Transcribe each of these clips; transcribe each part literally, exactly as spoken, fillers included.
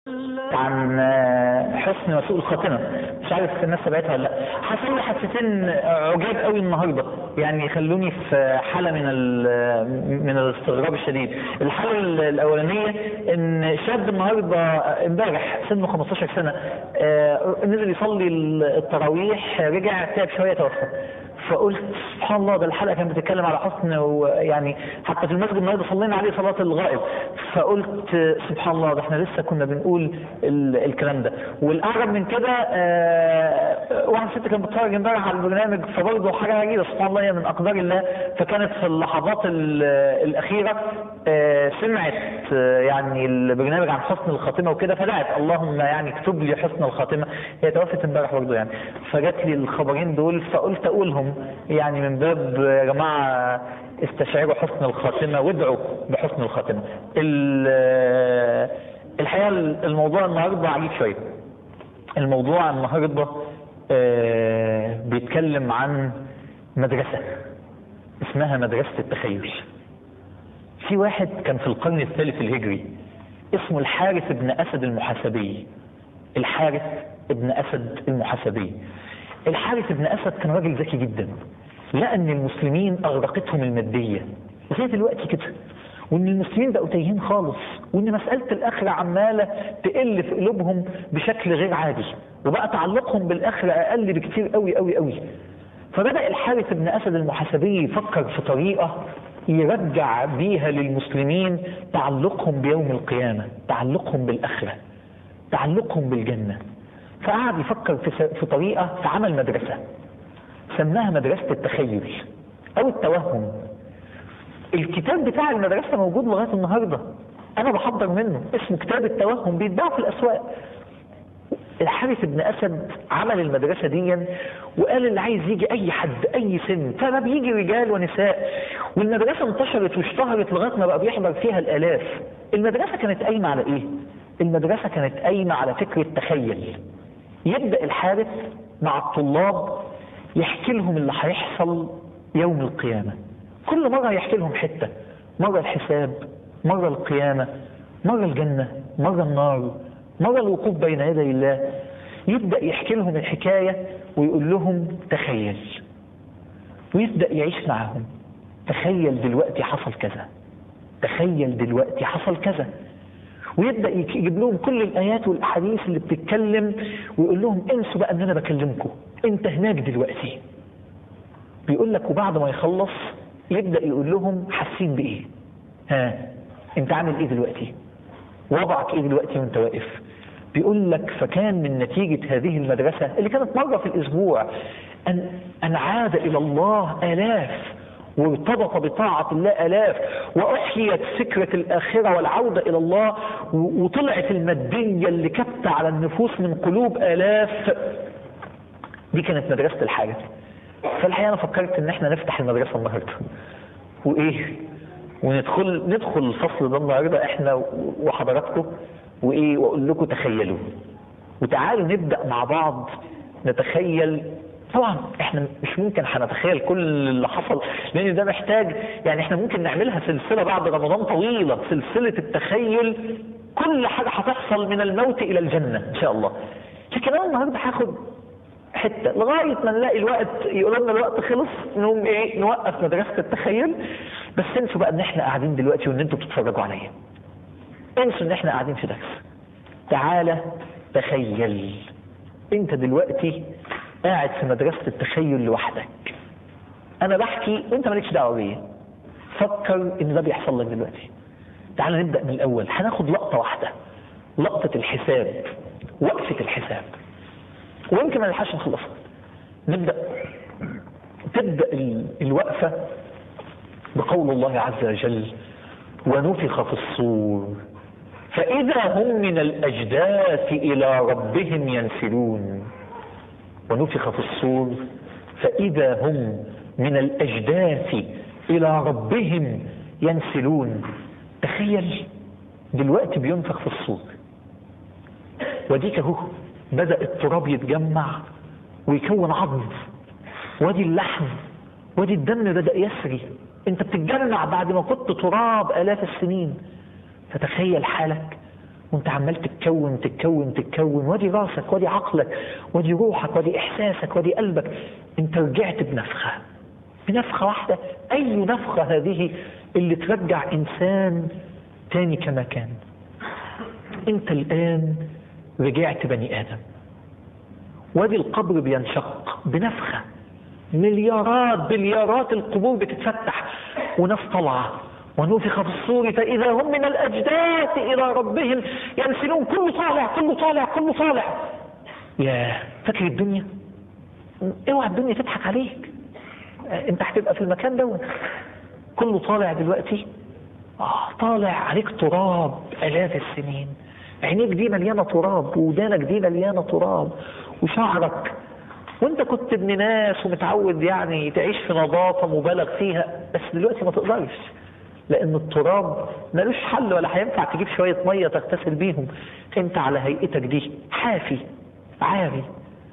عن حسن وسوء الخاتمه، مش عارف الناس سمعتها ولا لا. حصل لي حادثتين عجاب قوي النهارده، يعني خلوني في حاله من من الاستغراب الشديد. الحاله الاولانيه ان شاب النهارده امبارح سنه خمستاشر سنه نزل يصلي التراويح، رجع تعب شويه توفى. فقلت سبحان الله، ده الحلقه كانت بتتكلم على حسن، ويعني حتى في المسجد النهارده صلينا عليه صلاه الغائب. فقلت سبحان الله، ده احنا لسه كنا بنقول الكلام ده. والاعجب من كده آه واحد ست كانت بتتفرج امبارح على البرنامج، فبرضه حاجه عجيبه سبحان الله، هي من اقدار الله. فكانت في اللحظات الاخيره آه سمعت آه يعني البرنامج عن حسن الخاتمه وكده، فدعت اللهم يعني اكتب لي حسن الخاتمه. هي توفت امبارح برضه يعني. فجات لي الخبرين دول، فقلت اقولهم يعني من باب يا جماعه استشعروا حسن الخاتمه وادعوا بحسن الخاتمه. الحقيقه الموضوع النهارده عجيب شويه. الموضوع النهارده بيتكلم عن مدرسه اسمها مدرسه التخيل. في واحد كان في القرن الثالث الهجري اسمه الحارث بن اسد المحاسبي. الحارث بن اسد المحاسبي. الحارث بن اسد كان راجل ذكي جدا، لقى ان المسلمين اغرقتهم الماديه زي دلوقتي كده، وان المسلمين بقوا تايهين خالص، وان مساله الاخره عماله تقل في قلوبهم بشكل غير عادي، وبقى تعلقهم بالاخره اقل بكتير قوي قوي قوي. فبدا الحارث بن اسد المحاسبي يفكر في طريقه يرجع بيها للمسلمين تعلقهم بيوم القيامه، تعلقهم بالاخره، تعلقهم بالجنه. فقعد يفكر في طريقه، فعمل مدرسه سماها مدرسه التخيل او التوهم. الكتاب بتاع المدرسه موجود لغايه النهارده، انا بحضر منه، اسمه كتاب التوهم، بيتباع في الاسواق. الحارث بن اسد عمل المدرسه دي، وقال اللي عايز يجي اي حد اي سن، فما بيجي رجال ونساء. والمدرسه انتشرت واشتهرت لغايه ما بقى بيحضر فيها الالاف. المدرسه كانت قايمه على ايه؟ المدرسه كانت قايمه على فكره تخيل. يبدا الحارث مع الطلاب يحكي لهم اللي هيحصل يوم القيامه. كل مره يحكي لهم حته، مره الحساب، مره القيامه، مره الجنه، مره النار، مره الوقوف بين يدي الله. يبدا يحكي لهم الحكايه ويقول لهم تخيل، ويبدا يعيش معاهم. تخيل دلوقتي حصل كذا، تخيل دلوقتي حصل كذا. ويبدا يجيب لهم كل الايات والاحاديث اللي بتتكلم، ويقول لهم انسوا بقى ان انا بكلمكم، انت هناك دلوقتي. بيقول لك وبعد ما يخلص يبدا يقول لهم حاسين بايه؟ ها انت عامل ايه دلوقتي؟ وضعك ايه دلوقتي وانت واقف؟ بيقول لك فكان من نتيجه هذه المدرسه اللي كانت مره في الاسبوع ان ان عاد الى الله الاف، وارتبط بطاعة الله آلاف، وأحيت فكرة الآخرة والعودة إلى الله، وطلعت المادية اللي كبت على النفوس من قلوب آلاف. دي كانت مدرسة الحاجة. فالحقيقة أنا فكرت إن إحنا نفتح المدرسة النهاردة وإيه، وندخل ندخل الفصل ده النهاردة إحنا وحضراتكم، وإيه، وأقول لكم تخيلوا، وتعالوا نبدأ مع بعض نتخيل. طبعا احنا مش ممكن هنتخيل كل اللي حصل، لان ده محتاج يعني احنا ممكن نعملها سلسله بعد رمضان طويله، سلسله التخيل، كل حاجه هتحصل من الموت الى الجنه ان شاء الله. لكن انا النهارده هاخد حته لغايه ما نلاقي الوقت يقول لنا الوقت خلص، نقوم ايه نوقف مدرسه التخيل. بس انسوا بقى ان احنا قاعدين دلوقتي وان انتوا بتتفرجوا عليا. انسوا ان احنا قاعدين في درس. تعالى تخيل انت دلوقتي قاعد في مدرسة التخيل لوحدك. انا بحكي وانت مالكش دعوه بيا. فكر ان ده بيحصل لك دلوقتي. تعال نبدأ من الاول، هناخد لقطة واحدة، لقطة الحساب، وقفة الحساب، ويمكن ما نلحقش نخلصها. نبدأ تبدأ الوقفة بقول الله عز وجل: ونفخ في الصور فإذا هم من الأجداث إلى ربهم ينسلون. ونفخ في الصور فإذا هم من الأجداث إلى ربهم ينسلون. تخيل دلوقتي بينفخ في الصور، وديك اهو بدأ التراب يتجمع ويكون عظم، ودي اللحم، ودي الدم بدأ يسري. انت بتتجمع بعد ما كنت تراب آلاف السنين. فتخيل حالك وانت عمال تتكون تتكون تتكون، وادي راسك وادي عقلك وادي روحك وادي احساسك وادي قلبك، انت رجعت بنفخة بنفخة واحدة. اي نفخة هذه اللي ترجع انسان تاني كما كان؟ انت الان رجعت بني ادم، وادي القبر بينشق بنفخة، مليارات بليارات القبور بتتفتح وناس طالعة، ونفخ في الصور فإذا هم من الأجداث إلى ربهم ينسلون. كله طالع كله طالع كله طالع. يا فاكر الدنيا؟ اوعى الدنيا تضحك عليك، انت هتبقى في المكان ده كله طالع دلوقتي. آه طالع عليك تراب آلاف السنين، عينيك دي مليانة تراب، ودانك دي مليانة تراب، وشعرك، وانت كنت ابن ناس ومتعود يعني تعيش في نظافة مبالغ فيها، بس دلوقتي ما تقدرش، لان التراب ملوش حل ولا هينفع تجيب شوية مية تغتسل بيهم. انت على هيئتك دي حافي عاري،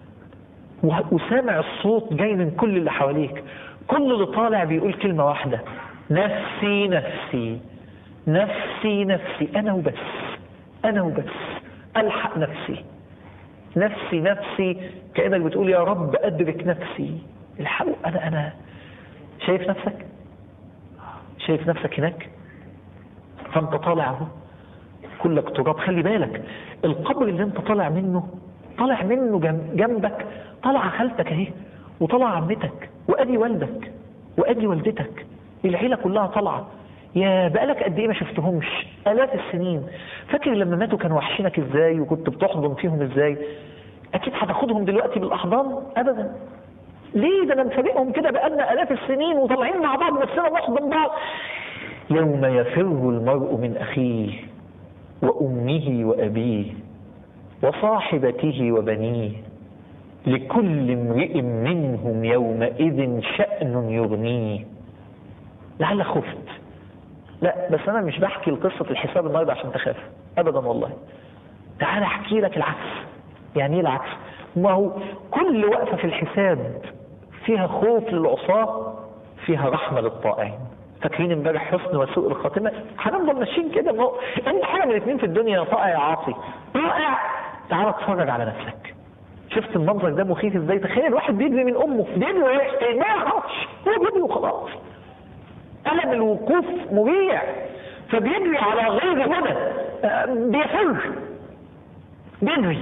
وسامع الصوت جاي من كل اللي حواليك. كل اللي طالع بيقول كلمة واحدة: نفسي نفسي نفسي نفسي، انا وبس انا وبس، الحق نفسي نفسي نفسي. كأنك بتقول يا رب ادرك نفسي، الحق انا انا شايف نفسك شايف نفسك هناك، فانت طالع اهو كلك تراب. خلي بالك القبر اللي انت طالع منه، طالع منه جنبك طالعه خالتك اهي، وطالعه عمتك، وادي والدك وادي والدتك، العيله كلها طالعه. يا بقالك قد ايه ما شفتهمش؟ الاف السنين. فاكر لما ماتوا كانوا وحشينك ازاي وكنت بتحضن فيهم ازاي؟ اكيد هتاخدهم دلوقتي بالاحضان؟ ابدا. ليه؟ ده انا مفارقهم كده بقالنا الاف السنين وطالعين مع بعض نفسنا نحضن بعض. يوم يفر المرء من اخيه وامه وابيه وصاحبته وبنيه لكل امرئ منهم يومئذ شأن يغنيه. لعل خفت. لا بس انا مش بحكي لقصة الحساب النهارده عشان تخاف ابدا والله. تعال احكي لك العكس. يعني ايه العكس؟ ما هو كل وقفة في الحساب فيها خوف للعصاة، فيها رحمة للطائعين. فاكرين امبارح حسن وسوء الخاتمة؟ هنفضل ماشيين كده. ما هو انت حاجة من الاثنين في الدنيا، طائع يا عاصي. طائع تعال اتفرج على نفسك. شفت المنظر ده مخيف ازاي؟ تخيل واحد بيجري من امه، بيجري ايه؟ ما يعرفش، هو بيجري وخلاص. ألم الوقوف مريع، فبيجري على غير هدى، بيفر بيجري.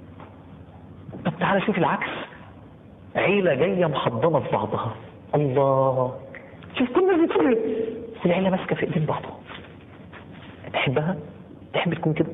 طب تعالى شوف العكس، عيلة جاية محضنة في بعضها، الله، شوف كل الناس بتجري، العيلة ماسكة في ايدين بعضها. تحبها؟ تحب تكون كده؟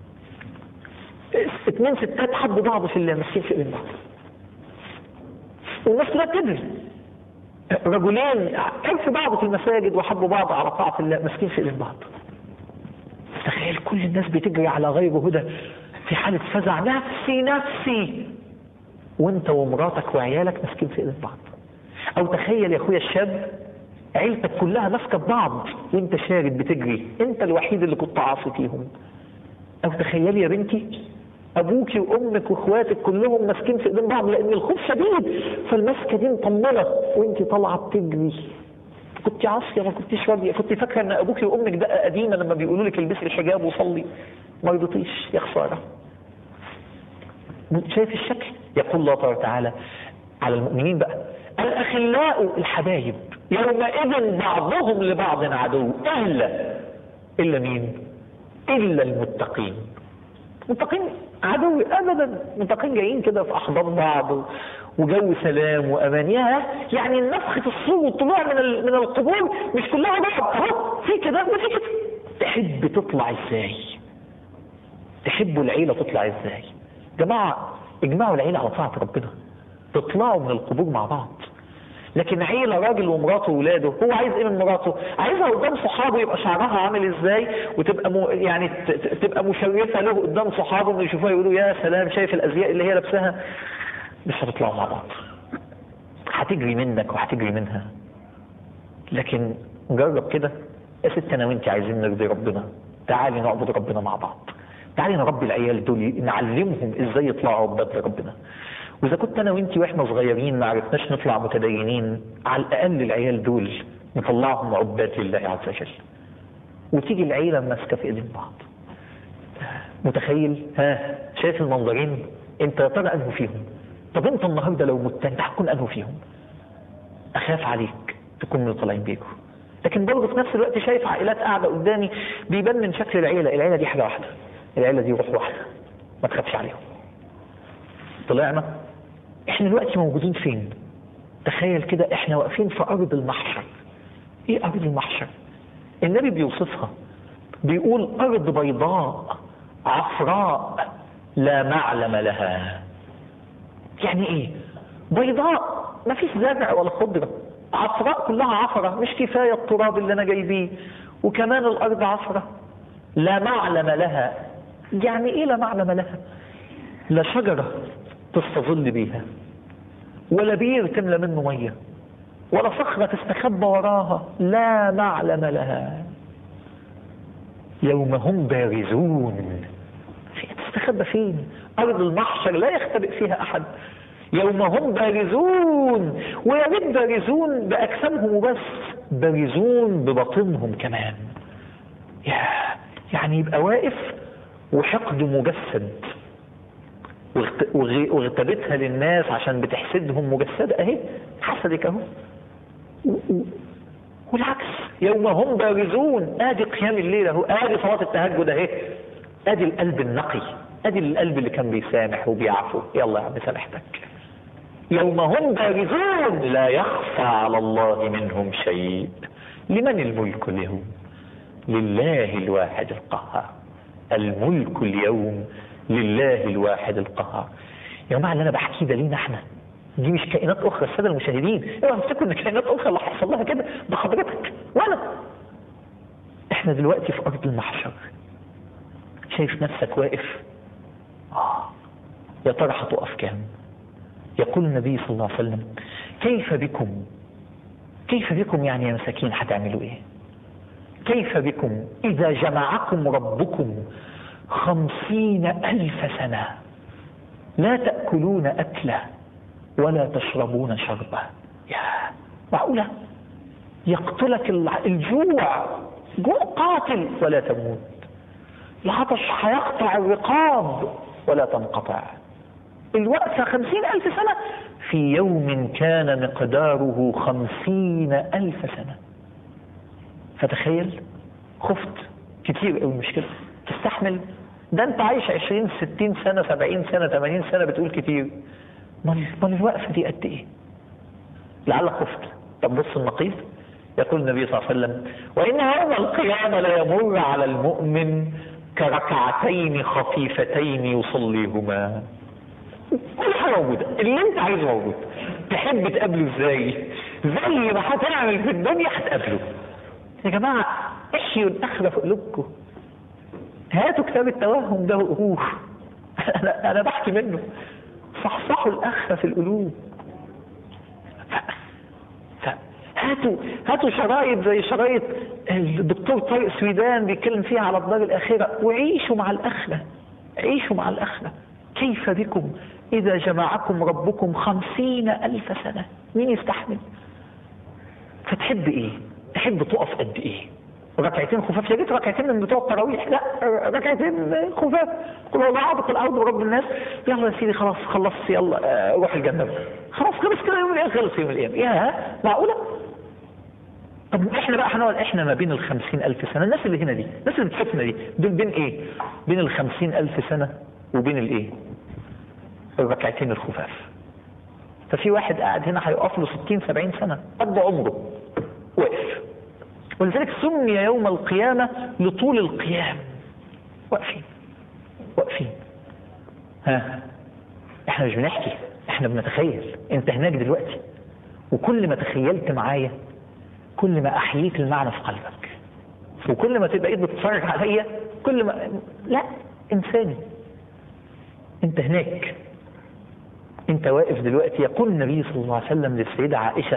اتنين ستات حبوا بعض في الله، ماسكين في ايدين بعض، والناس كلها بتجري. رجلين عرفوا بعض في المساجد وحبوا بعض على طاعة الله، ماسكين في ايدين بعض. تخيل كل الناس بتجري على غير هدى في حالة فزع، نفسي نفسي، وانت ومراتك وعيالك ماسكين في ايدين بعض. او تخيل يا اخويا الشاب عيلتك كلها ماسكه ببعض وانت شارد بتجري، انت الوحيد اللي كنت عاصي فيهم. او تخيل يا بنتي ابوكي وامك واخواتك كلهم ماسكين في ايدين بعض لان الخوف شديد، فالمسكه دي مطمنه وانت طالعه بتجري. كنت عاصيه، ما كنتيش راضيه، كنت فاكره ان ابوكي وامك دقه قديمه لما بيقولوا لك البسي الحجاب وصلي، ما رضيتيش، يا خساره. شايف الشكل؟ يقول الله تعالى على المؤمنين بقى: الاخلاء الحبايب يومئذ بعضهم لبعض عدو الا الا مين؟ الا المتقين. متقين عدو ابدا، متقين جايين كده في احضان بعض وجو سلام وامان. ياه، يعني نفخة الصور والطلوع من من القبور مش كلها بعض اهو، في كده وفي كده. تحب تطلع ازاي؟ تحبوا العيله تطلع ازاي؟ جماعه اجمعوا العيله على طاعه ربنا، تطلعوا من القبور مع بعض. لكن عيله راجل ومراته وولاده، هو عايز ايه من مراته؟ عايزها قدام صحابه يبقى شعرها عامل ازاي، وتبقى م... يعني تبقى مشرفه له قدام صحابه يشوفوها يقولوا يا سلام شايف الازياء اللي هي لابساها. مش هتطلعوا مع بعض، هتجري منك وهتجري منها. لكن جرب كده يا ست، انا وانت عايزين نرضي ربنا، تعالي نعبد ربنا مع بعض، تعالي نربي العيال دول، نعلمهم ازاي يطلعوا عباد لربنا. واذا كنت انا وانتي واحنا صغيرين ما عرفناش نطلع متدينين، على الاقل العيال دول نطلعهم عباد لله عز وجل. وتيجي العيله ماسكه في ايدين بعض. متخيل؟ ها شايف المنظرين؟ انت يا ترى انه فيهم؟ طب انت النهارده لو مت انت هتكون انه فيهم؟ اخاف عليك تكون من طالعين بيكم. لكن برضه في نفس الوقت شايف عائلات قاعده قدامي بيبان من شكل العيله، العيله دي حاجه واحده، العيله دي روح واحده، ما تخافش عليهم. طلعنا احنا دلوقتي موجودين فين؟ تخيل كده احنا واقفين في ارض المحشر. ايه ارض المحشر؟ النبي بيوصفها بيقول ارض بيضاء عفراء لا معلم لها. يعني ايه بيضاء؟ ما فيش زرع ولا خضره، عفراء كلها عفره، مش كفايه التراب اللي انا جايبيه وكمان الارض عفره لا معلم لها. يعني ايه لا معلم لها؟ لا شجره تستظل بيها، ولا بير تملى منه ميه، ولا صخره تستخبى وراها، لا معلم لها. يوم هم بارزون، تستخبى فين؟ ارض المحشر لا يختبئ فيها احد. يوم هم بارزون، ويا ريت بارزون باجسامهم وبس، بارزون بباطنهم كمان. يعني يبقى واقف وحقد مجسد، واغتبتها للناس عشان بتحسدهم مجسده اهي، حسدك اهو. والعكس يوم هم بارزون، ادي قيام الليل اهو، ادي صلاه التهجد اهي، ادي القلب النقي، ادي القلب اللي كان بيسامح وبيعفو، يلا يا عم سامحتك. يوم هم بارزون لا يخفى على الله منهم شيء. لمن الملك اليوم؟ لله الواحد القهار. الملك اليوم لله الواحد القهار. يا جماعه اللي انا بحكيه ده لينا احنا، دي مش كائنات اخرى. الساده المشاهدين اوعوا تفتكروا ان كائنات اخرى اللي حصل لها كده، ده حضرتك وانا. احنا دلوقتي في ارض المحشر، شايف نفسك واقف؟ اه يا ترى هتقف كام؟ يقول النبي صلى الله عليه وسلم كيف بكم، كيف بكم يعني يا مساكين هتعملوا ايه؟ كيف بكم اذا جمعكم ربكم خمسين الف سنة لا تأكلون أكلة ولا تشربون شربة. يا معقولة؟ يقتلك الجوع، جوع قاتل ولا تموت، العطش هيقطع الرقاب ولا تنقطع، الوقفة خمسين ألف سنة في يوم كان مقداره خمسين ألف سنة. فتخيل، خفت كتير قوي، مش كده؟ تستحمل؟ ده انت عايش عشرين ستين سنة سبعين سنة ثمانين سنة بتقول كتير، مال الوقفة دي قد ايه؟ لعلك خفت. طب بص النقيض، يقول النبي صلى الله عليه وسلم وإن يوم القيامة لا يمر على المؤمن كركعتين خفيفتين يصليهما. كل حاجة موجودة، اللي انت عايزه موجود. تحب تقابله ازاي؟ زي ما هتعمل في الدنيا هتقابله. يا جماعة احيوا الآخرة في قلوبكم، هاتوا كتاب التوهم ده وقروه. انا انا بحكي منه، صحصحوا الآخرة في القلوب. هاتوا هاتوا شرايط زي شرايط الدكتور طارق سويدان بيتكلم فيها على الدار الآخرة، وعيشوا مع الآخرة، عيشوا مع الآخرة. كيف بكم إذا جمعكم ربكم خمسين ألف سنة؟ مين يستحمل؟ فتحب إيه؟ تحب تقف قد إيه؟ ركعتين خفاف؟ يا ريت ركعتين من بتوع التراويح، لا ركعتين خفاف. قل هو عبق الأرض ورب الناس، يلا يا سيدي خلاص خلصت، يلا روح الجنة، خلاص خلص كده يوم القيامة، خلص يوم القيامة. يا معقولة؟ طب احنا بقى هنقعد احنا ما بين الخمسين ألف سنة، الناس اللي هنا دي، الناس اللي بتشوفنا دي، دول بين ايه؟ بين الخمسين ألف سنة وبين الايه؟ الركعتين الخفاف. ففي واحد قاعد هنا هيقف له ستين سبعين سنة قد عمره واقف، ولذلك سمي يوم القيامة لطول القيام. واقفين واقفين. ها احنا مش بنحكي، احنا بنتخيل. انت هناك دلوقتي، وكل ما تخيلت معايا كل ما احييت المعنى في قلبك، وكل ما تبقى ايد بتتفرج عليا كل ما لا انساني. انت هناك، انت واقف دلوقتي. يقول النبي صلى الله عليه وسلم للسيدة عائشة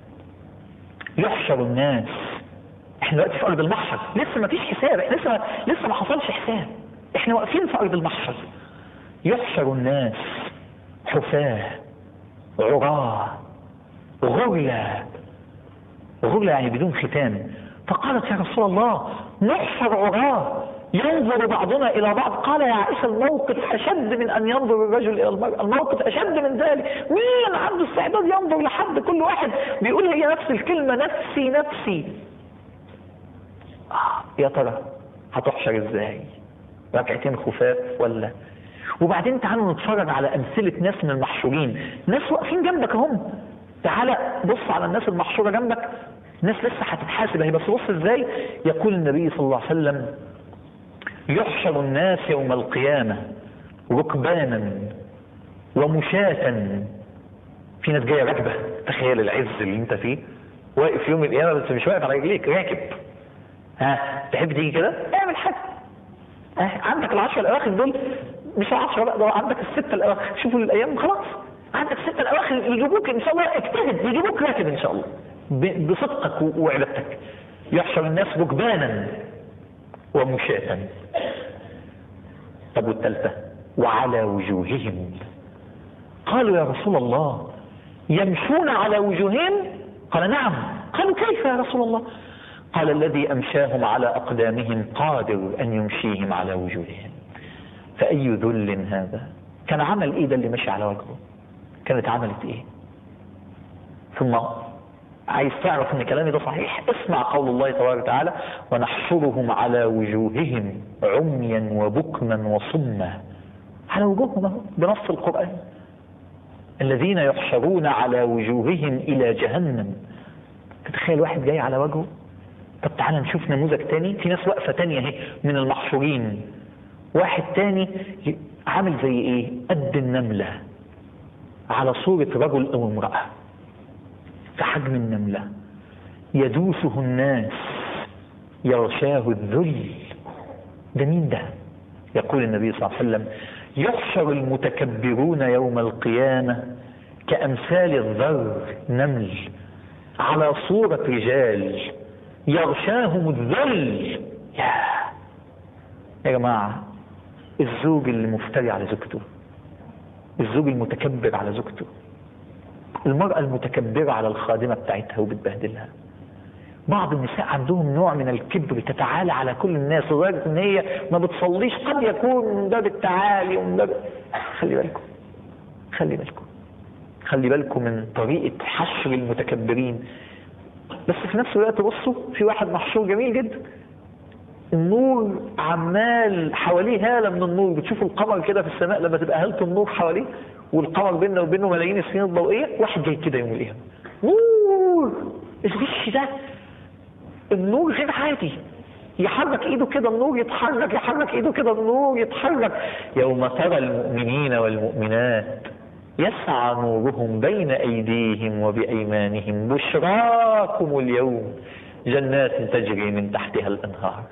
يحشر الناس. احنا دلوقتي في ارض المحشر، لسه ما فيش حساب، احنا لسه لسه ما حصلش حساب، احنا واقفين في ارض المحشر. يحشر الناس حفاة عراة غرلا، غرلا يعني بدون ختان. فقالت يا رسول الله نحشر عراة ينظر بعضنا إلى بعض. قال يا عائشة الموقف أشد من أن ينظر الرجل إلى المرأة، الموقف أشد من ذلك. مين عنده استعداد ينظر لحد؟ كل واحد بيقول هي نفس الكلمة، نفسي نفسي. آه يا ترى هتحشر إزاي؟ ركعتين خفاف ولا؟ وبعدين تعالوا نتفرج على أمثلة ناس من المحشورين، ناس واقفين جنبك هم. تعال بص على الناس المحشورة جنبك، ناس لسه هتتحاسب اهي، بس بص ازاي. يقول النبي صلى الله عليه وسلم يحشر الناس يوم القيامة ركبانا ومشاة. في ناس جاية راكبة، تخيل العز اللي انت فيه، واقف يوم القيامة بس مش واقف على رجليك، راكب. ها تحب تيجي كده؟ اعمل حاجة. ها عندك العشرة الاواخر دول، مش العشرة بقى، ده عندك الستة الاواخر. شوفوا الايام خلاص، عندك الستة الاواخر يجيبوك ان شاء الله، اجتهد يجيبوك راكب ان شاء الله بصدقك وعبادتك. يحشر الناس ركبانا ومشاة. طب والثالثة وعلى وجوههم. قالوا يا رسول الله يمشون على وجوههم؟ قال نعم. قالوا كيف يا رسول الله؟ قال الذي أمشاهم على أقدامهم قادر أن يمشيهم على وجوههم. فأي ذل هذا؟ كان عمل إيه ده اللي مشي على وجهه؟ كانت عملت إيه؟ ثم عايز تعرف ان كلامي ده صحيح، اسمع قول الله تبارك وتعالى ونحشرهم على وجوههم عميا وبكما وصما. على وجوههم بنص القرآن، الذين يحشرون على وجوههم الى جهنم. تتخيل واحد جاي على وجهه. طب تعالى نشوف نموذج تاني، في ناس واقفة تانية اهي من المحشورين. واحد تاني عامل زي ايه؟ قد النملة، على صورة رجل او امرأة في حجم النملة، يدوسه الناس يغشاه الذل. ده مين ده؟ يقول النبي صلى الله عليه وسلم يحشر المتكبرون يوم القيامة كأمثال الذر نمل على صورة رجال يغشاهم الذل. يا يا جماعة، الزوج اللي مفتري على زوجته، الزوج المتكبر على زوجته، المرأة المتكبرة على الخادمة بتاعتها وبتبهدلها. بعض النساء عندهم نوع من الكبر، تتعالى على كل الناس لدرجة ان هي ما بتصليش، قد يكون من باب التعالي ومن باب. خلي بالكم خلي بالكم خلي بالكم من طريقة حشر المتكبرين. بس في نفس الوقت بصوا، في واحد محشور جميل جدا، النور عمال حواليه هالة من النور. بتشوفوا القمر كده في السماء لما تبقى هالة النور حواليه، والقمر بيننا وبينه ملايين السنين الضوئية. واحد جاي كده يوم القيامة نور، الغش ده النور غير عادي، يحرك ايده كده النور يتحرك، يحرك ايده كده النور يتحرك. يوم ترى المؤمنين والمؤمنات يسعى نورهم بين ايديهم وبايمانهم بشراكم اليوم جنات تجري من تحتها الانهار.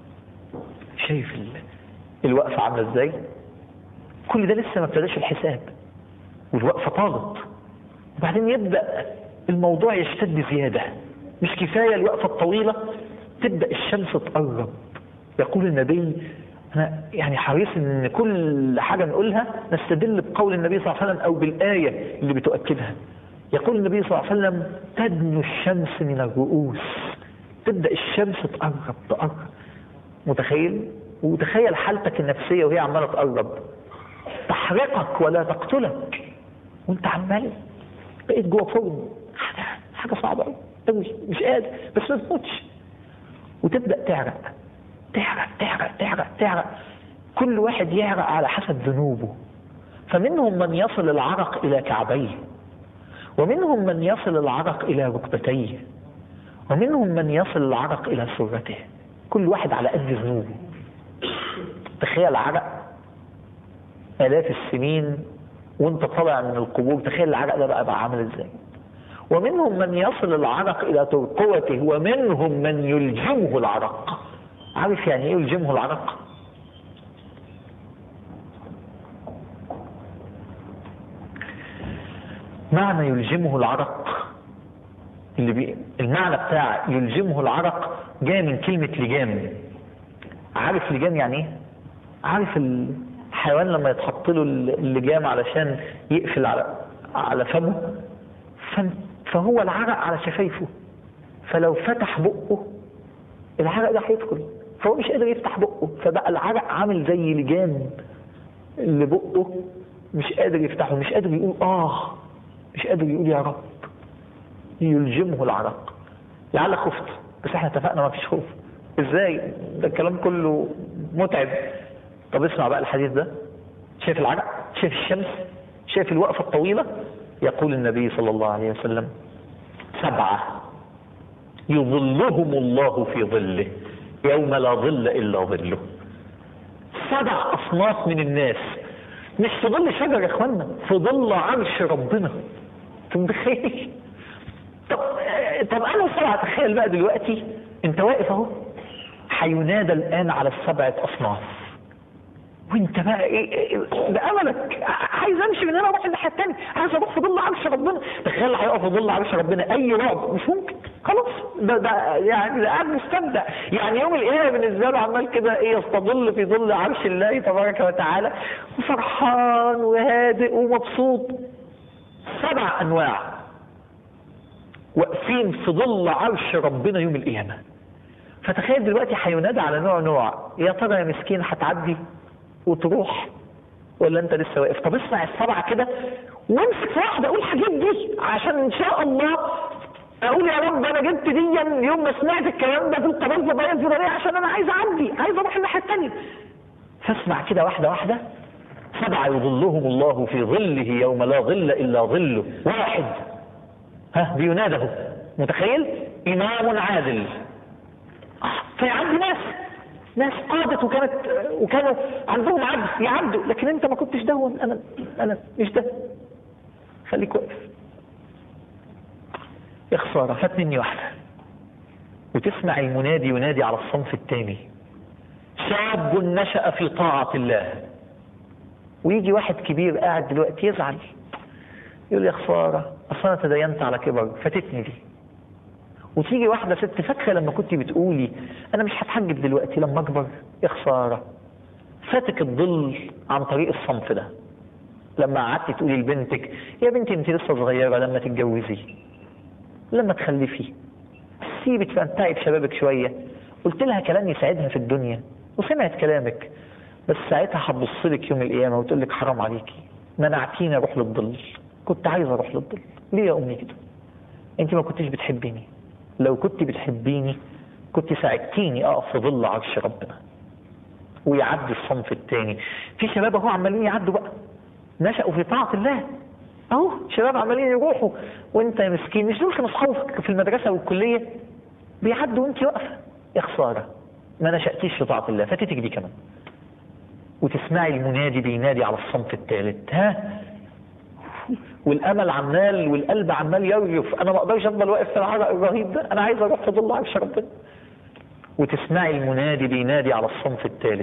شايف الوقفة عاملة ازاي؟ كل ده لسه ما ابتداش الحساب، والوقفة طالت. وبعدين يبدأ الموضوع يشتد زيادة، مش كفاية الوقفة الطويلة، تبدأ الشمس تقرب. يقول النبي، أنا يعني حريص ان كل حاجة نقولها نستدل بقول النبي صلى الله عليه وسلم او بالآية اللي بتؤكدها. يقول النبي صلى الله عليه وسلم تدنو الشمس من الرؤوس. تبدأ الشمس تقرب تقرب. متخيل؟ وتخيل حالتك النفسية وهي عمالة تقرب، تحرقك ولا تقتلك، وانت عمال بقيت جوه فرن. حاجة صعبة قوي، مش قادر بس ما تموتش. وتبدأ تعرق تعرق تعرق تعرق تعرق. كل واحد يعرق على حسب ذنوبه. فمنهم من يصل العرق إلى كعبيه، ومنهم من يصل العرق إلى ركبتيه، ومنهم من يصل العرق إلى سرته. كل واحد على قد ذنوبه. تخيل عرق آلاف السنين وانت طالع من القبور، تخيل العرق ده بقى, بقى عامل ازاي. ومنهم من يصل العرق إلى ترقوته، ومنهم من يلجمه العرق. عارف يعني ايه يلجمه العرق؟ معنى يلجمه العرق، اللي بي... المعنى بتاع يلجمه العرق جاء من كلمة لجام. عارف لجام يعني ايه؟ عارف الحيوان لما يتحط له اللجام علشان يقفل على على فمه، فهو العرق على شفايفه، فلو فتح بقه العرق ده هيدخل، فهو مش قادر يفتح بقه، فبقى العرق عامل زي لجان اللي بقه مش قادر يفتحه، مش قادر يقول اه، مش قادر يقول يا رب، يلجمه العرق. لعل خفت، بس احنا اتفقنا ما فيش خوف. ازاي؟ ده الكلام كله متعب. طب اسمع بقى الحديث ده، شايف العرق، شايف الشمس، شايف الوقفة الطويلة؟ يقول النبي صلى الله عليه وسلم سبعة يظلهم الله في ظله يوم لا ظل إلا ظله. سبع أصناف من الناس، مش في ظل شجر يا اخوانا، في ظل عرش ربنا. انتم متخيل؟ طب طب انا سبعة، تخيل بقى دلوقتي انت واقف اهو، هينادى الان على السبعة اصناف، وانت بقى ايه ده املك؟ عايز امشي من هنا اروح الناحيه الثانيه، عايز اروح في ظل عرش ربنا. تخيل هيقف في ظل عرش ربنا، اي رعب مش ممكن، خلاص ده ده يعني ده قاعد مستمتع. يعني يوم القيامه بالنسبه له عمال كده ايه، يستظل في ظل عرش الله تبارك وتعالى، وفرحان وهادئ ومبسوط. سبع انواع واقفين في ظل عرش ربنا يوم القيامه. فتخيل دلوقتي هينادى على نوع نوع، يا ترى يا مسكين هتعدي وتروح ولا انت لسه واقف؟ طب اسمع السبعه كده وامسك في واحده، اقول الحاجات دي عشان ان شاء الله اقول يا رب انا جبت دي يوم ما سمعت الكلام ده في القبائل الفلانيه الفلانيه، عشان انا عايز اعدي، عايز اروح الناحيه الثانيه. فاسمع كده واحده واحده. سبعه يظلهم الله في ظله يوم لا ظل الا ظله. واحد ها بيناده، متخيل؟ امام عادل. فيعدي ناس ناس قادت وكانت وكانوا عندهم عدل يعدوا، لكن انت ما كنتش دون. انا انا مش ده، خليك واقف. يا خساره فات مني واحده. وتسمع المنادي ينادي على الصنف الثاني، شاب نشأ في طاعة الله. ويجي واحد كبير قاعد دلوقتي يزعل، يقول يا خساره اصل انا تدينت على كبر، فاتتني دي. وتيجي واحدة ست فاكرة لما كنت بتقولي انا مش هتحجب دلوقتي لما اكبر، يا خسارة فاتك الظل عن طريق الصنف ده. لما قعدتي تقولي لبنتك يا بنتي انت لسه صغيرة، لما تتجوزي لما تخلفي سيبي تستمتعي بشبابك شوية، قلت لها كلام يساعدها في الدنيا وسمعت كلامك، بس ساعتها هتبص لك يوم القيامة وتقول لك حرام عليكي منعتيني اروح للظل، كنت عايزة اروح للظل ليه يا امي كده؟ انت ما كنتش بتحبيني، لو كنت بتحبيني كنت ساعدتيني اقف في ظل عرش ربنا. ويعدي الصنف الثاني. في شباب اهو عمالين يعدوا بقى، نشأوا في طاعة الله اهو، شباب عمالين يروحوا، وانت يا مسكين مش دول كانوا اصحابك في المدرسة والكلية بيعدوا وانت واقفة. يا خسارة ما نشأتيش في طاعة الله، فاتتك دي كمان. وتسمعي المنادي بينادي على الصنف الثالث، ها، والامل عمال والقلب عمال يرجف، انا ما اقدرش افضل واقف في العرق الرهيب ده، انا عايز اروح في ظل عرش ربنا. وتسمعي المنادي بينادي على الصنف الثالث،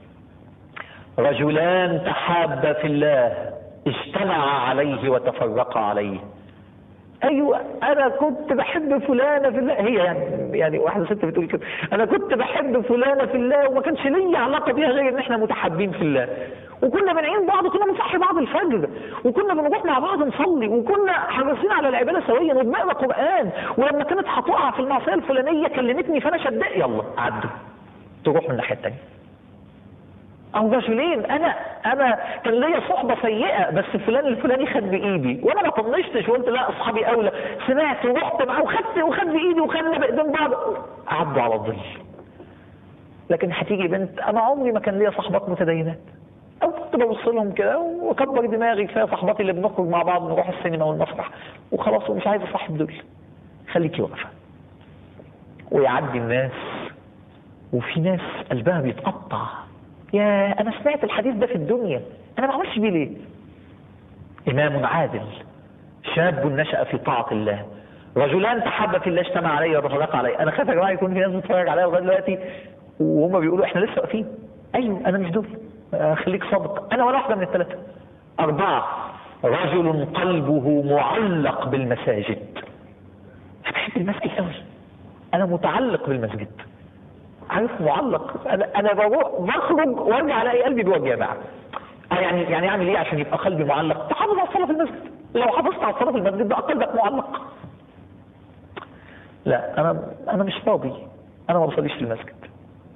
رجلان تحابا في الله اجتمعا عليه وتفرقا عليه. ايوه انا كنت بحب فلانه في الله، هي يعني يعني واحده ست بتقول كده، انا كنت بحب فلانه في الله وما كانش لي علاقه بيها غير ان احنا متحابين في الله، وكنا بنعين بعض، وكنا بنصحي بعض الفجر، وكنا بنروح مع بعض نصلي، وكنا حريصين على العباده سويا، وبنقرا قران، ولما كانت هتقع في المعصيه الفلانيه كلمتني فانا شدق يلا عدوا تروحوا الناحيه الثانيه. او رجلين انا انا كان ليا صحبه سيئه بس فلان الفلاني خد بايدي وانا ما طنشتش وقلت لا اصحابي اولى، سمعت ورحت معاه وخدت وخد بايدي وخدنا بايدين بعض، عدوا على الظل. لكن هتيجي بنت انا عمري ما كان ليا صحبات متدينات، او كنت ببص لهم كده واكبر دماغي، كفايه صحباتي اللي بنخرج مع بعض نروح السينما والمسرح وخلاص ومش عايز اصاحب دول. خليكي واقفه. ويعدي الناس، وفي ناس قلبها بيتقطع، يا انا سمعت الحديث ده في الدنيا انا ما عملش بيه ليه؟ امام عادل، شاب نشأ في طاعة الله، رجلان تحابا في الله اجتمع عليه وتفرقا عليه. انا خايف يا جماعه يكون في ناس بتتفرج عليا لغايه دلوقتي وهم بيقولوا احنا لسه واقفين. ايوه انا مش دول، خليك صادق، انا ولا واحده من الثلاثه. اربعه، رجل قلبه معلق بالمساجد. انا بحب المسجد قوي، انا متعلق بالمسجد، عارف معلق، انا انا بروح بخرج وارجع الاقي قلبي جوه الجامع. يعني يعني اعمل ايه عشان يبقى قلبي معلق؟ تحافظ على الصلاه في المسجد، لو حافظت على الصلاه في المسجد بقى قلبك معلق. لا انا انا مش فاضي، انا ما بصليش في المسجد،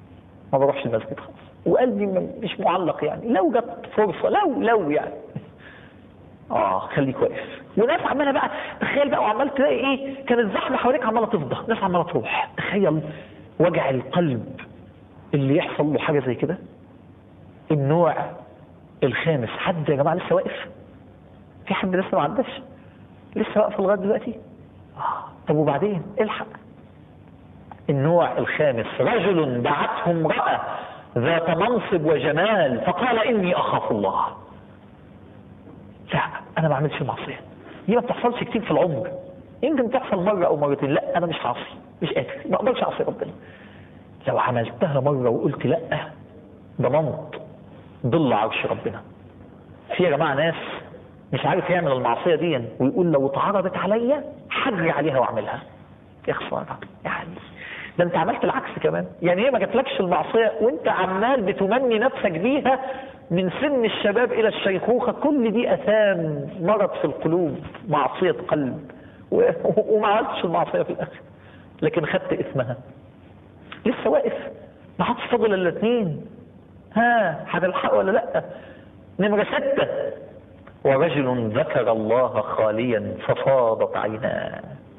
ما بروحش المسجد خالص، وقلبي مش معلق يعني، لو جت فرصه لو لو يعني اه خليك واقف. وناس عماله بقى تخيل بقى، وعمال تلاقي ايه، كانت الزحمه حواليك عماله تفضى، ناس عماله تروح. تخيل وجع القلب اللي يحصل له حاجه زي كده. النوع الخامس، حد يا جماعه لسه واقف؟ في حد لسه ما عداش؟ لسه واقف لغايه دلوقتي؟ اه طب وبعدين الحق. النوع الخامس، رجل دعته امراه ذات منصب وجمال فقال اني اخاف الله. لا انا ما اعملش معصيه، دي ما بتحصلش كتير في العمر، يمكن تحصل مره او مرتين. لا انا مش عاصي، مش قادر، ما اقدرش اعصي ربنا. لو عملتها مره وقلت لا ضمنت ضل عرش ربنا. في يا جماعه ناس مش عارف يعمل المعصيه دي ويقول لو اتعرضت عليا حجري عليها واعملها. يا خساره يعني، ده انت عملت العكس كمان. يعني هي ما جاتلكش المعصيه وانت عمال بتمني نفسك بيها من سن الشباب الى الشيخوخه. كل دي اثام، مرض في القلوب، معصيه قلب، وما عملتش المعصيه في الاخر لكن خدت اسمها. لسه واقف، ما عادش فاضل الا اتنين. ها هتلحق ولا لا؟ نمره سته، ورجل ذكر الله خاليا ففاضت عيناه.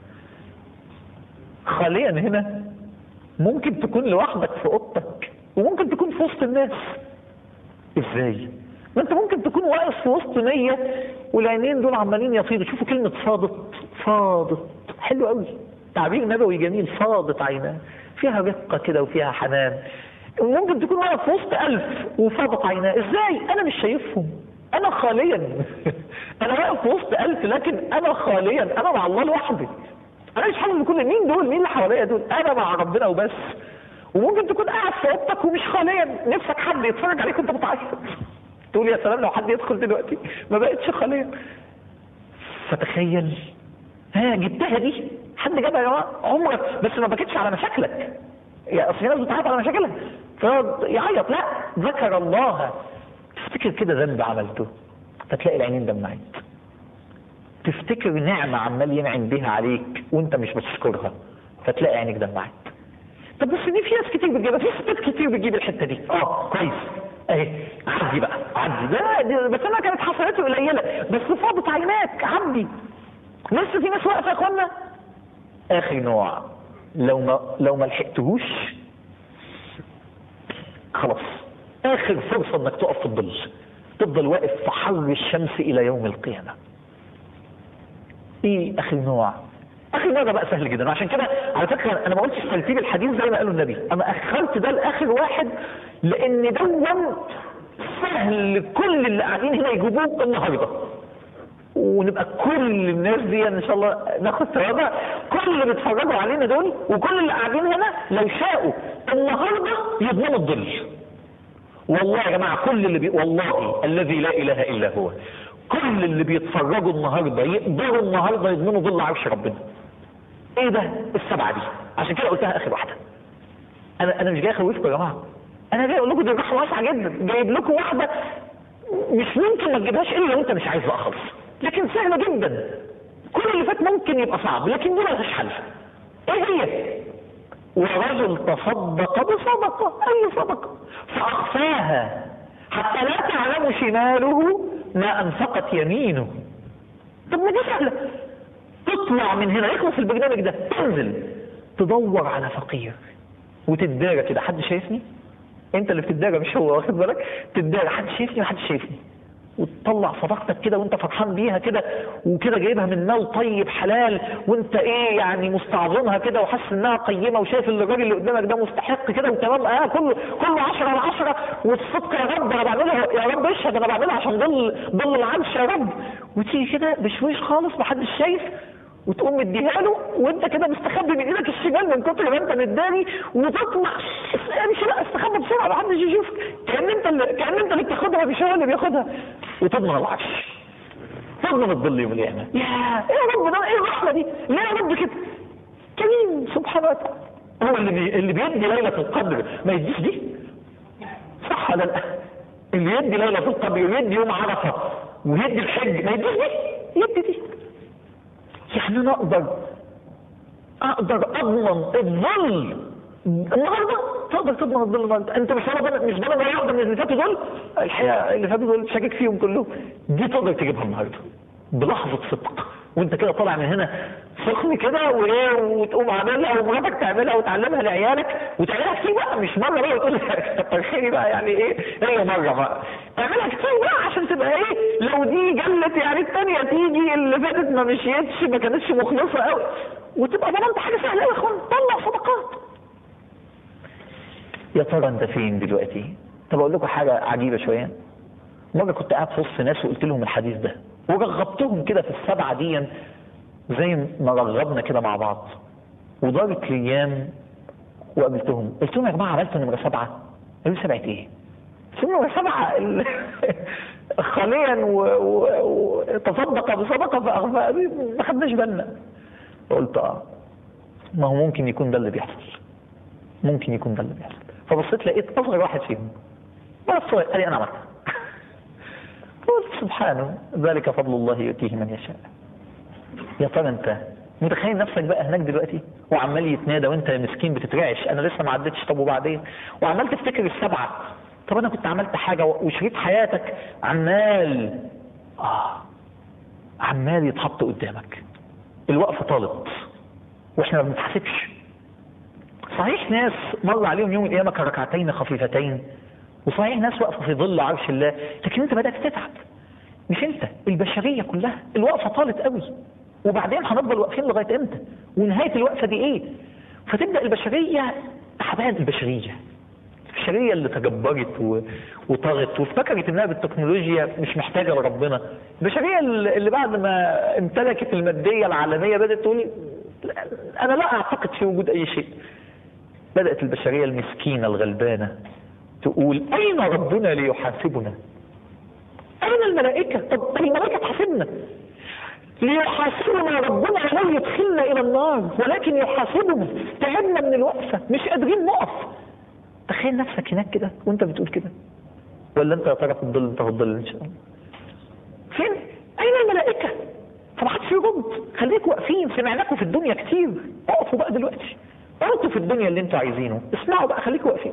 خاليا هنا ممكن تكون لوحدك في اوضتك، وممكن تكون في وسط الناس. ازاي؟ ما انت ممكن تكون واقف في وسط مية والعينين دول عمالين يفيضوا. شوفوا كلمة فاضت، فاضت حلو قوي، تعبير نبوي جميل. فاضت عيناه، فيها رقة كده وفيها حنان. ممكن تكون واقف في وسط ألف وفاضت عيناه. ازاي؟ انا مش شايفهم، انا خاليا. انا واقف في وسط ألف لكن انا خاليا، انا مع الله لوحدي. انا مش حاسس بكل مين دول، مين اللي حواليا دول، انا مع ربنا وبس. وممكن تكون قاعد في اوضتك ومش خاليا، نفسك حد يتفرج عليك وانت بتعيط، تقول يا سلام لو حد يدخل دلوقتي. ما بقتش خاليا. فتخيل، ها جبتها دي، حد جابها يا جماعه؟ عمرك بس ما بكتش على مشاكلك. يا اصل الناس بتعيط على مشاكلها فيعيط. لا، ذكر الله. تفتكر كده ذنب عملته فتلاقي العينين دمعت. تفتكر نعمه عمال ينعم بيها عليك وانت مش بتشكرها فتلاقي عينيك دمعت. طب بس دي في ناس كتير بتجيبها، في ستات كتير بتجيب الحته دي. اه كويس اهي، عدي بقى عدي ده، بس انا كانت حصلته قليله بس فاضت عيناك، عدي. لسه في ناس واقفه يا اخوانا. اخر نوع، لو ما لو ما لحقتهوش خلاص، اخر فرصه انك تقف في الظل، تفضل واقف في حر الشمس الى يوم القيامه. ايه اخر نوع؟ اخر نوع ده بقى سهل جدا. عشان كده على فكره انا ما قلتش ترتيب الحديث زي ما قاله النبي، انا اخرت ده لاخر واحد لان دون سهل كل اللي قاعدين هنا يجيبوه النهارده، ونبقى كل الناس دي ان شاء الله ناخد ثوابها. كل اللي بيتفرجوا علينا دول وكل اللي قاعدين هنا لو شاءوا النهارده يضمنوا الظل. والله يا جماعه كل اللي بي... والله الذي لا اله الا هو، كل اللي بيتفرجوا النهارده يقدروا النهارده يضمنوا ظل عرش ربنا. ايه ده؟ السبعه دي. عشان كده قلتها اخر واحده. انا انا مش جاي اخوفكم يا جماعه، انا جاي اقول لكم دي الرحمه واسعه جدا. جايب لكم واحده مش ممكن ما تجيبهاش الا لو انت مش عايز بقى خالص، لكن سهله جدا. كل اللي فات ممكن يبقى صعب لكن دي مالهاش حل. ايه هي؟ ورجل تصدق بصدقه، اي صدقه فاخفاها حتى لا تعلم شماله ما انفقت يمينه. طب ما دي سهله. تطلع من هنا، يخلص البرنامج ده، تنزل تدور على فقير وتدارى كده، حد شايفني؟ انت اللي بتدارى مش هو، واخد بالك؟ تدارى، حد شايفني وحد شايفني، وتطلع صدقتك كده وانت فرحان بيها كده، وكده جايبها من مال طيب حلال، وانت ايه يعني مستعظمها كده وحاسس انها قيمه، وشايف ان الراجل اللي قدامك ده مستحق كده وتمام. اه كله كله عشرة على عشرة، والصدق يا رب انا بعملها، يا رب اشهد انا بعملها عشان ضل ضل العرش يا رب. وتيجي كده بشويش خالص محدش شايف، وتقوم مديها له وانت كده مستخبي من ايدك الشمال من كتر ما انت متداري، وتطمع امشي لا استخبى بسرعه محدش يشوفك، كان انت اللي كان انت اللي بتاخدها مش هو اللي بياخدها، وتضمن العرش، تضمن الظل يوم القيامه. يا ايه يا رب ده، ايه الرحمه دي؟ ليه يا رب كده؟ كريم سبحانه وتعالى. هو اللي بي... اللي بيدي ليله القدر ما يديش دي؟ صح ولا لا؟ اللي يدي ليله القدر ويدي يوم عرفه ويدي الحج ما يديش دي؟ يدي دي. يعني انا اقدر اقدر اضمن الظل النهارده تقدر تضمن الظل النهارده. انت مش ضامن مش ضامن واحده من اللي فاتوا دول، الحقيقه اللي فاتوا دول شاكك فيهم كلهم، دي تقدر تجيبها النهارده بلحظه صدق وانت كده طالع من هنا سخن كده وايه، وتقوم عاملها ومراتك تعملها وتعلمها لعيالك وتعملها كتير بقى، مش مره بقى وتقول كتر خيري بقى يعني ايه هي مره بقى، تعملها كتير بقى عشان تبقى ايه، لو دي جلت يعني الثانيه تيجي اللي فاتت ما مشيتش ما كانتش مخلصه قوي، وتبقى ضمنت حاجه سهله يا اخوان، طلع صدقات. يا ترى انت فين دلوقتي؟ طب اقول لكم حاجه عجيبه شويه. مره كنت قاعد في وسط ناس وقلت لهم الحديث ده ورغبتهم كده في السبعه دي زي ما رغبنا كده مع بعض، ودارت الايام وقابلتهم قلت لهم يا جماعه عملتوا نمره سبعه؟ قالوا سبعه ايه؟ قلت لهم نمره سبعه خاليا وتصدق بصدقه فاخفى ما خدناش بالنا. قلت اه ما هو ممكن يكون ده اللي بيحصل، ممكن يكون ده اللي بيحصل. فبصيت لقيت اصغر واحد فيهم ولا الصغير قال لي انا عملتها. قلت سبحانه ذلك فضل الله يؤتيه من يشاء. يا ترى انت متخيل نفسك بقى هناك دلوقتي وعمال يتنادى وانت مسكين بتترعش انا لسه ما عدتش، طب وبعدين؟ وعمال تفتكر السبعه، طب انا كنت عملت حاجه وشريط حياتك عمال اه عمال يتحط قدامك، الوقفه طالت واحنا ما بنتحاسبش. صحيح ناس مر عليهم يوم القيامه كركعتين خفيفتين، وصحيح ناس واقفه في ظل عرش الله، لكن انت بدات تتعب. مش انت، البشريه كلها الوقفه طالت قوي، وبعدين هنفضل واقفين لغايه امتى؟ ونهايه الوقفه دي ايه؟ فتبدا البشريه احباب البشريه البشريه اللي تجبرت و... وطغت وافتكرت انها بالتكنولوجيا مش محتاجه لربنا، البشريه اللي بعد ما امتلكت الماديه العالميه بدات تقول انا لا اعتقد في وجود اي شيء. بدات البشريه المسكينه الغلبانه تقول اين ربنا ليحاسبنا؟ اين الملائكه؟ طب الملائكه تحاسبنا، ليحاسبنا ربنا لا يدخلنا الى النار ولكن يحاسبنا، تعبنا من الوقفه مش قادرين نقف. تخيل نفسك هناك كده وانت بتقول كده، ولا انت يا ترى في الظل؟ انت في الظل ان شاء الله. فين؟ اين الملائكه؟ فمحدش يرد، خليكوا واقفين، سمعناكم في الدنيا كتير، اقفوا بقى دلوقتي، اقفوا في الدنيا اللي انتوا عايزينه، اسمعوا بقى، خليكوا واقفين.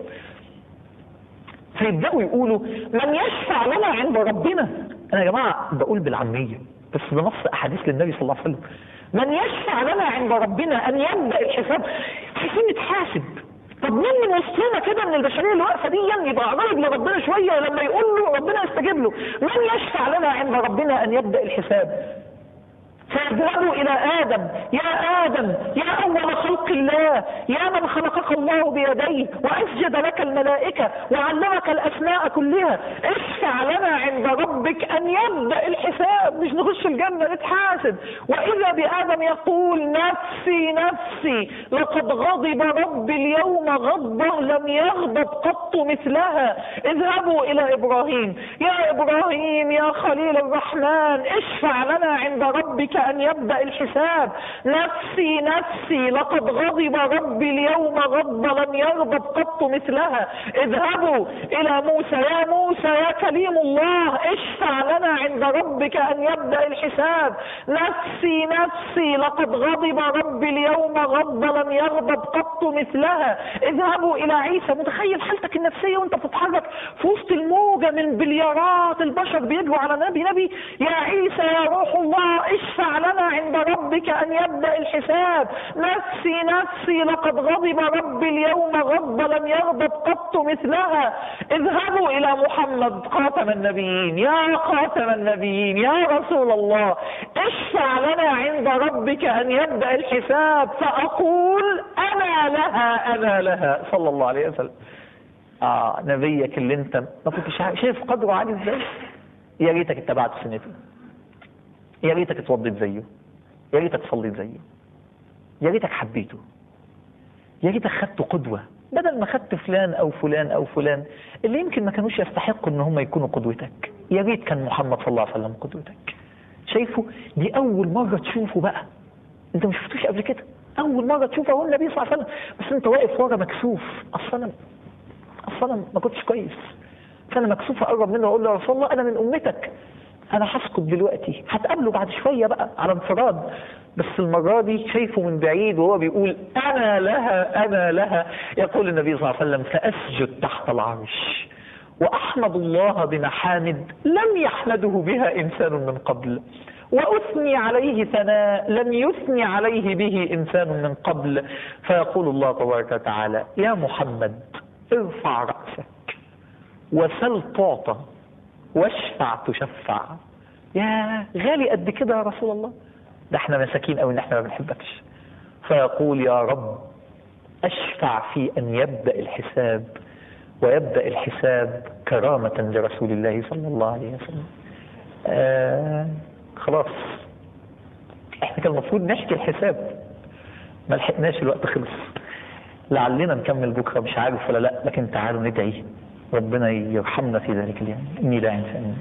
فيبداوا يقولوا من يشفع لنا عند ربنا. انا يا جماعه بقول بالعاميه بس بنص احاديث للنبي صلى الله عليه وسلم، من يشفع لنا عند ربنا ان يبدا الحساب. عايزين نتحاسب. طب مين من وسطنا كده من البشريه اللي واقفه دي يبقى قريب لربنا شويه ولما يقول له ربنا يستجيب له؟ من يشفع لنا عند ربنا ان يبدا الحساب؟ فيذهبوا الى ادم، يا ادم يا اول خلق الله، يا من خلقك الله بيديه واسجد لك الملائكه وعلمك الاسماء كلها، اشفع لنا عند ربك ان يبدا الحساب، مش نخش الجنه نتحاسب. واذا بادم يقول نفسي نفسي لقد غضب ربي اليوم غضبه لم يغضب قط مثلها. اذهبوا الى ابراهيم، يا ابراهيم يا خليل الرحمن اشفع لنا عند ربك أن يبدأ الحساب. نفسي نفسي لقد غضب ربي اليوم غضب لم يغضب قط مثلها. اذهبوا إلى موسى، يا موسى يا كليم الله اشفع لنا عند ربك أن يبدأ الحساب. نفسي نفسي لقد غضب ربي اليوم غضب لم يغضب قط مثلها. اذهبوا إلى عيسى. متخيل حالتك النفسية وانت بتتحرك في وسط الموجة من بليارات البشر بيجروا على نبي نبي، يا عيسى يا روح الله اشفع لنا عند ربك أن يبدأ الحساب. نفسي نفسي لقد غضب ربي اليوم غضب لم يغضب قط مثلها. اذهبوا إلى محمد خاتم النبيين، يا خاتم النبيين يا رسول الله اشفع لنا عند ربك أن يبدأ الحساب. فأقول أنا لها أنا لها صلى الله عليه وسلم. آه نبيك اللي انت ما كنتش شايف قدره عالي ازاي، يا ريتك اتبعت سنته، يا ريتك اتوضيت زيه، يا ريتك صليت زيه، يا ريتك حبيته، يا ريتك خدته قدوة بدل ما خدت فلان او فلان او فلان اللي يمكن ما كانوش يستحقوا ان هم يكونوا قدوتك. يا ريت كان محمد صلى الله عليه وسلم قدوتك. شايفه؟ دي اول مرة تشوفه بقى، انت ما شفتوش قبل كده، اول مرة تشوفه هو النبي صلى الله عليه وسلم، بس انت واقف ورا مكسوف. اصلا اصلا ما كنتش كويس، فانا مكسوف اقرب منه واقول له يا رسول الله انا من امتك، انا هسكت دلوقتي، هتقابله بعد شويه بقى على انفراد، بس المره دي شايفه من بعيد وهو بيقول انا لها انا لها. يقول النبي صلى الله عليه وسلم فاسجد تحت العرش واحمد الله بمحامد لم يحمده بها انسان من قبل، واثني عليه ثناء لم يثني عليه به انسان من قبل. فيقول الله تبارك وتعالى يا محمد ارفع رأسك وسل تعطى واشفع تشفع. يا غالي قد كده يا رسول الله، ده احنا مساكين قوي ان احنا ما بنحبكش. فيقول يا رب اشفع في ان يبدأ الحساب، ويبدأ الحساب كرامة لرسول الله صلى الله عليه وسلم. آه خلاص احنا كان المفروض نحكي الحساب، ما لحقناش، الوقت خلص. لعلنا نكمل بكرة مش عارف ولا لا، لكن تعالوا ندعي ربنا يرحمنا في ذلك اليوم. إني لا إنسان.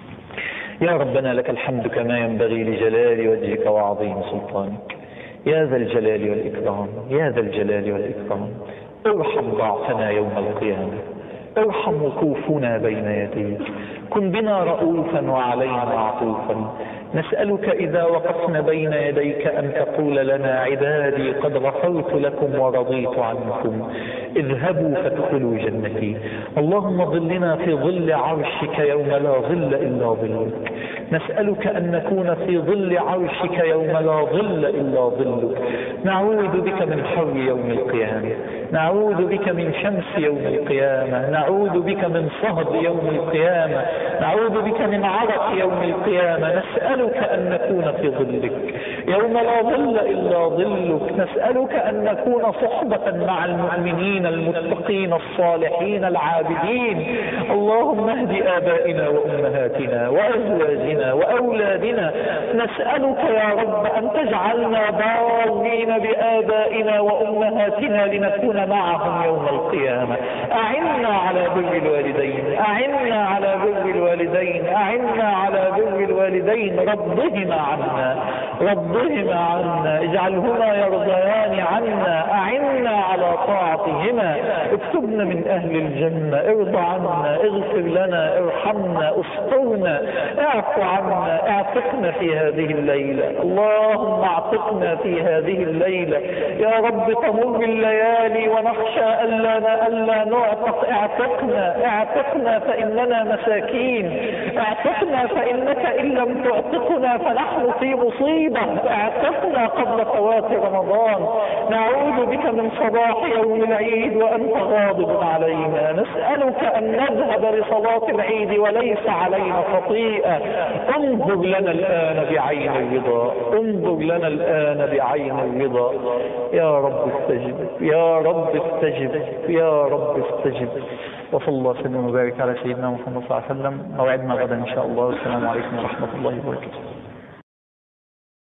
يا ربنا لك الحمد كما ينبغي لجلال وجهك وعظيم سلطانك، يا ذا الجلال والإكرام، يا ذا الجلال والإكرام. ارحم ضعفنا يوم القيامة، ارحم وقوفنا بين يديك، كن بنا رؤوفا وعلينا عطوفا. نسألك إذا وقفنا بين يديك أن تقول لنا عبادي قد غفرت لكم ورضيت عنكم، اذهبوا فادخلوا جنتي. اللهم ظلنا في ظل عرشك يوم لا ظل إلا ظلك. نسألك أن نكون في ظل عرشك يوم لا ظل إلا ظلك. نعوذ بك من حر يوم القيامة، نعوذ بك من شمس يوم القيامة، نعوذ بك من صهد يوم القيامة، نعوذ بك من عرق يوم القيامة. نسألك أن نكون في ظلك يوم لا ظل إلا ظلك. نسألك أن نكون صحبة مع المؤمنين المتقين الصالحين العابدين. اللهم اهد آبائنا وأمهاتنا وأزواجنا وأولادنا. نسألك يا رب أن تجعلنا بارين بآبائنا وأمهاتنا لنكون معهم يوم القيامة. أعنا على بر الوالدين، أعنا على بر الوالدين، أعنا على بر الوالدين. رضهما عنا، رضهما عنا، اجعلهما يرضيان عنا. أعنا على طاعتهما، اكتبنا من أهل الجنة. ارضى عنا، اغفر لنا، ارحمنا، استرنا، اعف عنا، اعتقنا في هذه الليلة. اللهم اعتقنا في هذه الليلة يا رب. تمر الليالي ونخشى ألا ألا نعتق. اعتقنا، اعتقنا فإننا مساكين، اعتقنا فإنك إن لم تعتقنا فنحن في مصيبة. اعتقنا قبل فوات رمضان. نعوذ بك من صباح يوم العيد وأنت غاضب علينا. نسألك أن نذهب لصلاة العيد وليس علينا خطيئة. انظر لنا الآن بعين الرضا، انظر لنا الآن بعين الرضا. يا رب استجب، يا رب استجب، يا رب استجب. وصلى الله وسلم وبارك على سيدنا محمد صلى الله عليه وسلم. موعدنا غدا إن شاء الله. والسلام عليكم ورحمة الله وبركاته.